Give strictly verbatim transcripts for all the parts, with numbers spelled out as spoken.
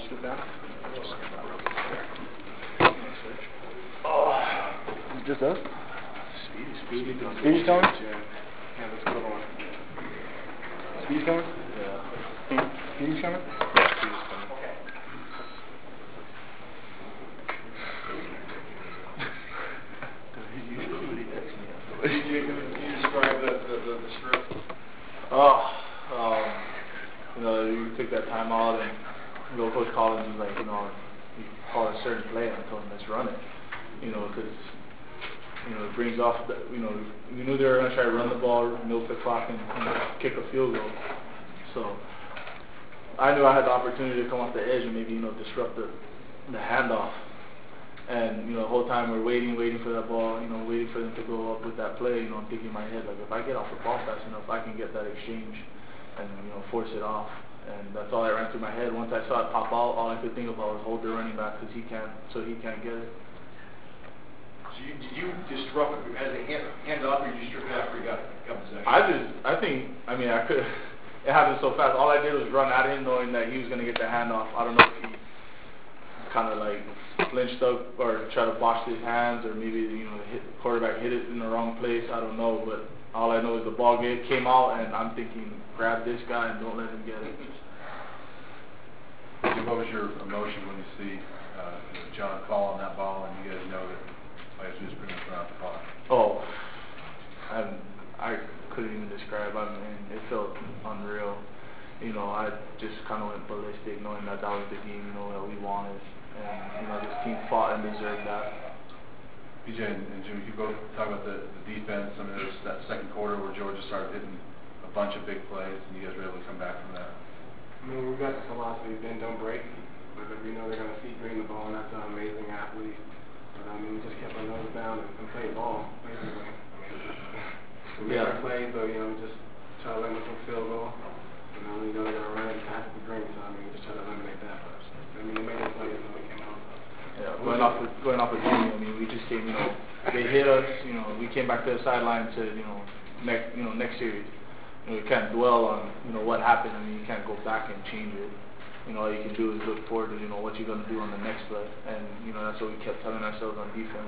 scoot down? Oh, just us? Speedy, Speedy. Speedy's coming? Yeah. Yeah, let's go on. Speedy's coming? Yeah. Speedy's coming? Yeah, Speedy's coming. Can you describe the, the, the, the script? Oh, um, you know, you took that time out, and you know, Coach Collins was like, you know, he called a certain play, and I told him, let's run it. You know, because, you know, it brings off, the, you know, we knew they were going to try to run the ball, milk the clock, and you know, kick a field goal. So I knew I had the opportunity to come off the edge and maybe, you know, disrupt the, the handoff. And, you know, the whole time we're waiting, waiting for that ball, you know, waiting for them to go up with that play, you know, I'm thinking in my head, like, if I get off the ball fast enough, I can get that exchange and, you know, force it off. And that's all that ran through my head. Once I saw it pop out, all I could think about was hold the running back because he can't, so he can't get it. So you, did you disrupt it as a hand, hand off, or you disrupt it after you got, got possession? I just, I think, I mean, I could, it happened so fast. All I did was run at him knowing that he was going to get the handoff. I don't know if he kind of like flinched up or tried to wash his hands, or maybe, you know, hit, the quarterback hit it in the wrong place. I don't know, but all I know is the ball get, came out, and I'm thinking, grab this guy and don't let him get it. What was your emotion when you see uh, John fall on that ball, and you guys know that players just pretty much run out the clock? Oh, I I couldn't even describe. I mean, it felt unreal. You know, I just kind of went ballistic, knowing that that was the game, you know, that we wanted. And, you know, this team fought and deserved that. P J and, and Jimmy, you both talk about the, the defense. I mean, there was that second quarter where Georgia started hitting a bunch of big plays, and you guys were able to come back from that. I mean, we've got the philosophy, bend, don't break. But we know they're going to see Green the ball, and that's an amazing athlete. But, I mean, we just kept our nose down and, and played ball, basically. I mean, we made yeah. our plays, but, you know, we just try to limit the field goal. You know, we know they're going to run and pass the Green, so, I mean, we just try to eliminate that first. I mean, they made their plays, and we came out. Yeah, going off of, going off of Jimmy, I mean, we just came, you know, they hit us, you know, we came back to the sideline to, you know, next, you know, next series. You know, you can't dwell on, you know, what happened. I mean, you can't go back and change it. You know, all you can do is look forward to, you know, what you're going to do on the next play. And, you know, that's what we kept telling ourselves on defense.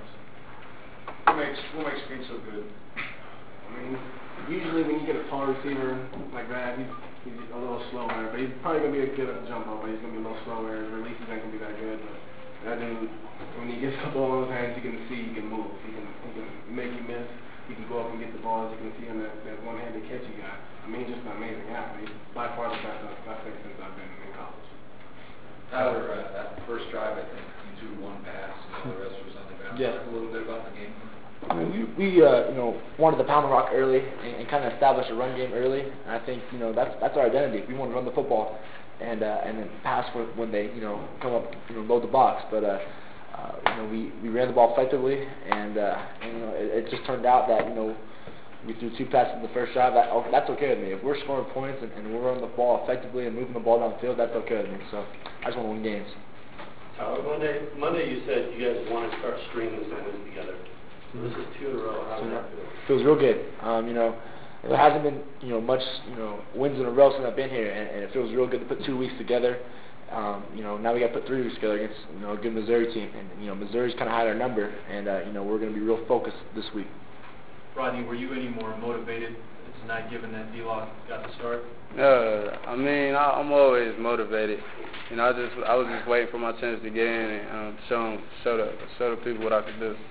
What makes, what makes Green so good? I mean, usually when you get a tall receiver like that, he's, he's a little slower. But he's probably going to be a good at the jump ball, but he's going to be a little slower. His releases ain't going to be that good. But that dude, when he gets the ball in his hands, you can see he can move. He can, he can make you miss. He can go up and get the ball, as you can see on that, that one-handed catch he got. I mean, he's just an amazing athlete. He's by far the best I've seen since I've been in college. Tyler, uh, that first drive, I think you threw one pass, and the rest was on the ground. Yeah. Talk a little bit about the game. I mean, we, we uh, you know, wanted to pound the rock early and, and kind of establish a run game early. And I think, you know, that's that's our identity. We want to run the football and uh, and then pass when, when they, you know, come up, you know, load the box. But uh, uh, you know, we, we ran the ball effectively, and, uh, and you know, it, it just turned out that, you know, we threw two passes in the first drive. That, that's okay with me. If we're scoring points and, and we're running the ball effectively and moving the ball downfield, that's okay with me. So I just want to win games. Tyler, Monday, Monday you said you guys want to start stringing some wins together. So this is two in a row. How does that feel? Feels real good. Um, you know, there hasn't been, you know, much, you know, wins in a row since I've been here, and, and it feels real good to put two weeks together. Um, you know, now we got to put three weeks together against, you know, a good Missouri team, and you know, Missouri's kind of had our number, and uh, you know, we're going to be real focused this week. Rodney, were you any more motivated tonight, given that D-Lock got the start? Uh, I mean, I, I'm always motivated. You know, I just I was just waiting for my chance to get in and um, show 'em, show the show the people what I could do.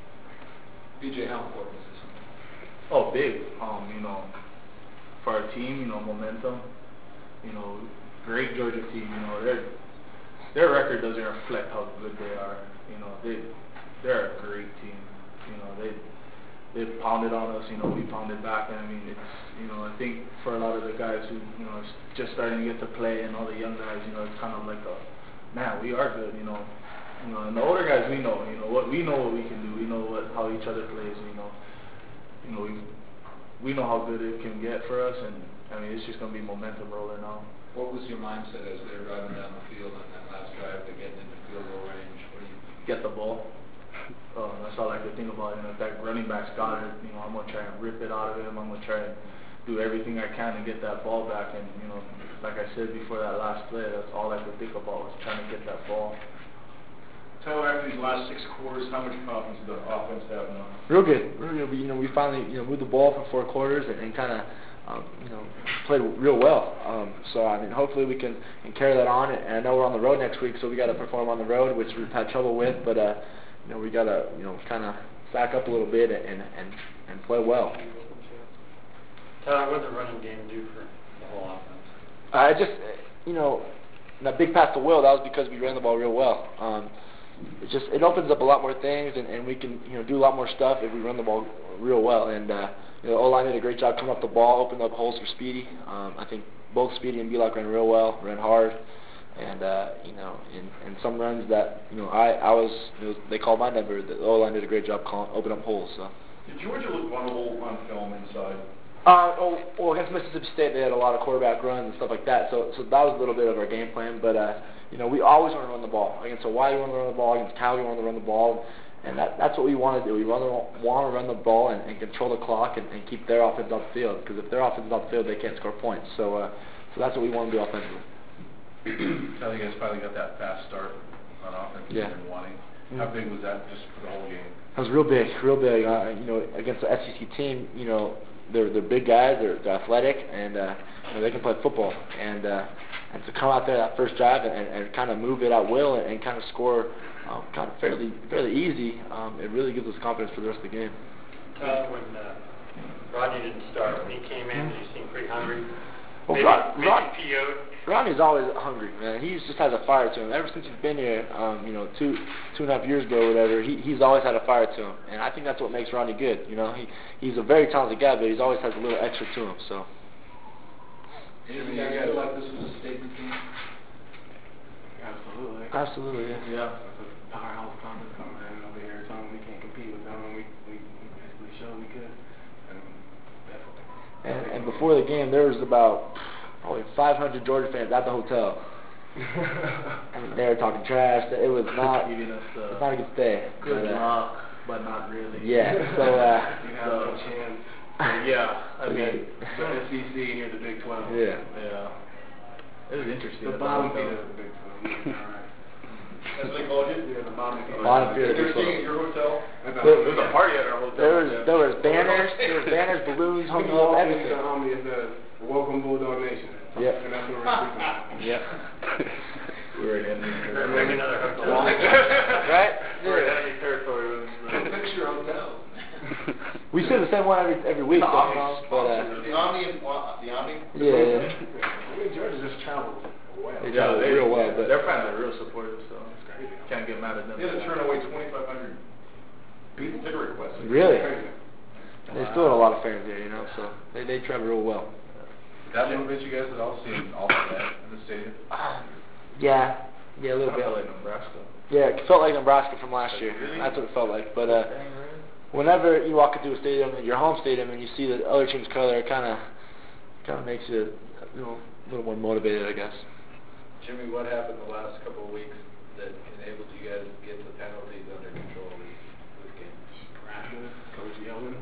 B J, how important is this? Oh, big. Um, you know, for our team, you know, momentum. You know, great Georgia team. You know, their their record doesn't reflect how good they are. You know, they they're a great team. You know, they they pounded on us. You know, we pounded back. And I mean, it's, you know, I think for a lot of the guys who, you know, just starting to get to play, and all the young guys, you know, it's kind of like a, man, we are good. You know. You know, and the older guys, we know, you know, what we know what we can do. We know what how each other plays. You know, you know, we we know how good it can get for us, and I mean, it's just gonna be momentum roller now. What was your mindset as they were driving down the field on that last drive to get into field goal range? What do you get the ball? Uh, that's all I could think about. And if that running back's got it, you know, I'm gonna try and rip it out of him. I'm gonna try and do everything I can to get that ball back. And you know, like I said before that last play, that's all I could think about was trying to get that ball. Tyler, after these last six quarters, how much confidence does the offense have now? Real good. Real good. We, you know, we finally you know moved the ball for four quarters and, and kind of um, you know played real well. Um, so I mean, hopefully we can, can carry that on. And I know we're on the road next week, so we got to perform on the road, which we've had trouble with. But uh, you know, we got to you know kind of sack up a little bit and and and play well. Tyler, what did the running game do for the whole offense? I just you know that big pass to Will, that was because we ran the ball real well. Um, It just it opens up a lot more things, and, and we can you know do a lot more stuff if we run the ball real well. And uh, you know, O-line did a great job coming up the ball, opened up holes for Speedy. Um, I think both Speedy and Belak ran real well, ran hard, and uh, you know, in, in some runs that you know I I was you know, they called my number. The O-line did a great job calling, opening up holes. So. Did Georgia look vulnerable on film inside? Uh, oh, well, against Mississippi State, they had a lot of quarterback runs and stuff like that. So, so that was a little bit of our game plan. But uh, you know, we always want to run the ball. Against Hawaii, we want to run the ball. Against Cal, we want to run the ball. And that, that's what we want to do. We run the, want to run the ball and, and control the clock and, and keep their offense off the field. Because if their offense is off the field, they can't score points. So, uh, so that's what we want to do offensively. Tell you guys finally got that fast start on offense Yeah. you've been wanting. How big was that just for the whole game? That was real big, real big. Uh, you know, against the S E C team, you know, they're they're big guys, they're, they're athletic, and uh, you know, they can play football. And uh, and to come out there that first drive and, and, and kind of move it at will and, and kind of score um, kind of fairly fairly easy, um, it really gives us confidence for the rest of the game. Tyler, when uh, Rodney didn't start, when he came in, he seemed pretty hungry. Well, maybe Rod, maybe Rod, P O'd. Rodney's always hungry, man. He just has a fire to him. Ever since he's been here, um, you know, two two and a half years ago or whatever, he he's always had a fire to him, and I think that's what makes Rodney good. You know, he he's a very talented guy, but he's always has a little extra to him. So. Jimmy, you feel like this was a statement team? Absolutely. Absolutely, yeah. Yeah. That's a powerhouse conference coming in over here, telling them we can't compete with them, and we we, we basically showed we could. And definitely. And, and before the game, there was about probably five hundred Georgia fans at the hotel. I mean, they were talking trash. It was not, Giving us it uh, was not a good stay. good but, uh, luck, but not really. Yeah. So. Uh, You have no chance. Yeah, I mean, The S E C and you're the Big twelve. yeah. yeah. It was interesting. The at bottom hotel. feeder of the Big twelve. Yeah, all right. That's what they called you? Yeah, the bottom feeder. Bottom feeder. They were staying at your hotel? There- There was a party at our hotel. There was there was banners, there was banners, balloons, hung We up, walked into everything. the Omni, it says, "Welcome Bulldog Nation." Yep. And that's what we're speaking. Yep. We were in Maybe another hotel. Right? We're in Yeah. enemy territory. Fix your hotel. We say the same one every every week, The don't Omni we? But uh, The Omni, and- uh, the Omni? yeah, yeah. I mean, Georgia just traveled well. They Yeah, travel they, real well, but their fans are real supportive, so It's crazy. can't get mad at them. They had to turn away twenty-five hundred people ticket requests. really, Crazy. they still have a lot of fans there, you know. So they they travel real well. Did that motivate you guys at all, seeing all of that in the stadium? Yeah, yeah, a little I felt bit. like Nebraska. Yeah, it felt like Nebraska from last year. That's what it felt like. But uh, whenever you walk into a stadium, your home stadium, and you see the other team's color, it kind of kind of makes you you know a little more motivated, I guess. Jimmy, what happened the last couple of weeks that enabled you guys to get the penalties under control this, this game? Practice, Coach yelling.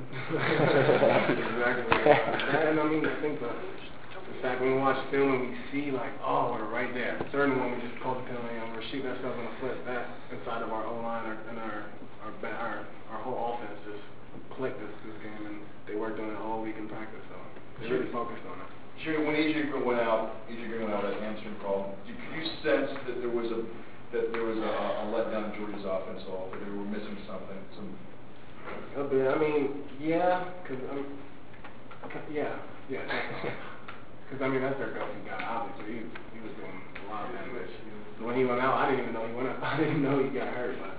Exactly. That, and I mean, I think the, the fact when we watch film and we see like, oh, we're right there. Certain one we just called the penalty and we're shooting ourselves in the foot. That inside of our O line and our our ba- our our whole offense just clicked this this game, and they worked on it all week in practice. So they really focused on it. Jimmy, when A J Green went out, A J Green went out at answering call, did you sense that there was a that there was a, a letdown in Georgia's offense, all that they were missing something? Some A bit. I mean, yeah, because I mean, okay, yeah, yeah. Because I mean, that's their go-to guy. Obviously, he was, he was doing a lot of damage. So when he went out, I didn't even know he went out. I didn't know he got hurt, but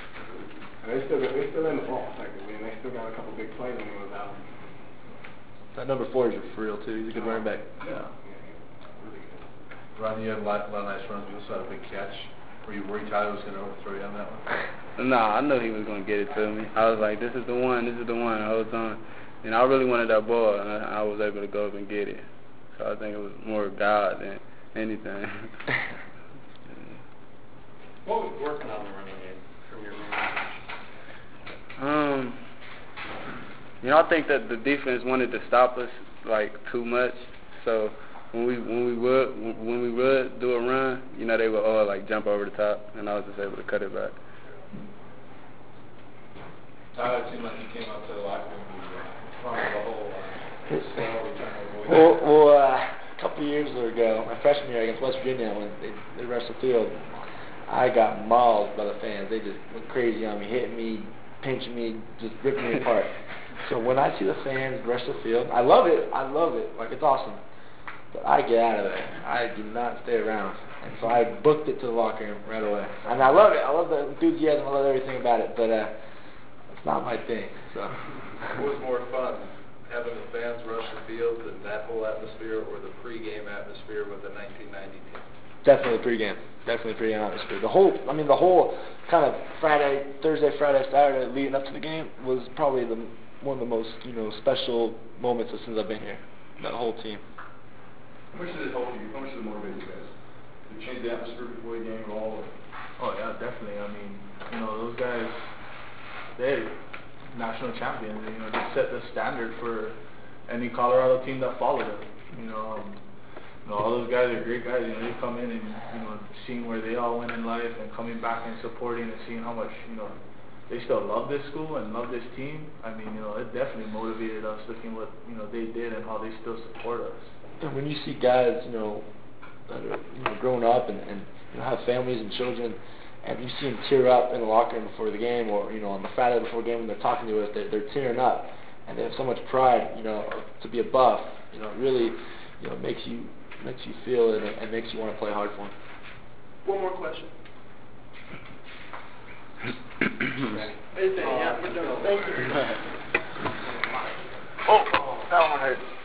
and they still got, they still in the ball effectively, and they still got a couple big plays when he was out. That number four is for real too. He's a good running back. Yeah, really good. Ronnie, you had a lot, lot of nice runs. You also had a big catch. Were you worried Tyler was going to overthrow you on that one? Nah, I knew he was going to get it to me. I was like, this is the one, this is the one the whole time. And I really wanted that ball, and I, I was able to go up and get it. So I think it was more God than anything. What was working on the running game from your man? um, you know, I think that the defense wanted to stop us, like too much. So when we when we would when we would do a run, you know, they would all like jump over the top, and I was just able to cut it back. Tyler, it seemed like you came out to the locker room and uh, the whole uh, slow return of the Well, well uh, a couple of years ago, my freshman year against West Virginia, when they, they rushed the field, I got mauled by the fans. They just went crazy on me, hitting me, pinching me, just ripping me apart. So when I see the fans rush the field, I love it. I love it. Like, it's awesome. But I get out of there. I do not stay around. And so I booked it to the locker room right away. And I love it. I love the enthusiasm. I love everything about it. But uh, it's not my thing. So. What was more fun, having the fans rush the field and that whole atmosphere, or the pregame atmosphere with the nineteen ninety team? Definitely pregame. Definitely pregame atmosphere. The whole, I mean, the whole kind of Friday, Thursday, Friday, Saturday leading up to the game was probably the one of the most, you know, special moments since I've been here. That whole team. How much did it help you? How much did it motivate you guys? Did it change the atmosphere before the game at all? Oh yeah, definitely. I mean, you know, those guys, they're national champions. You know, they set the standard for any Colorado team that followed them. You know, um, you know, all those guys are great guys. You know, they come in and, you know, seeing where they all went in life and coming back and supporting and seeing how much, you know, they still love this school and love this team. I mean, you know, it definitely motivated us looking what, you know, they did and how they still support us. And when you see guys, you know, that are, you know, growing up and, and you know, have families and children, and you see them tear up in the locker room before the game, or, you know, on the Friday before the game when they're talking to us, they're, they're tearing up, and they have so much pride, you know, to be a Buff. You know, it really, you know, makes you makes you feel it and, and makes you want to play hard for them. One more question. Anything, yeah, we're done. Thank you. Oh, that one hurt.